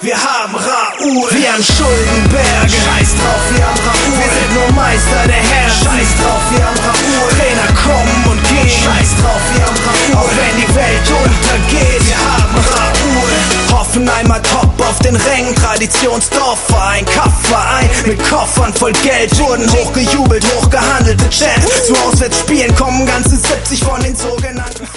wir haben Raoul. Wir haben Schuldenberge, scheiß drauf, wir haben Raoul. Wir sind nur Meister der Herzen, scheiß drauf, wir haben Raoul. Trainer kommen und gehen, scheiß drauf, wir haben Raoul. Auch wenn die Welt untergeht, wir haben Raoul. Hoffenheimer Top auf den Rängen, Traditionsdorfverein, Kampfverein mit Koffern voll Geld, wurden hochgejubelt, hochgehandelt, Champs. Zu Auswärtsspielen kommen ganze 70 von den sogenannten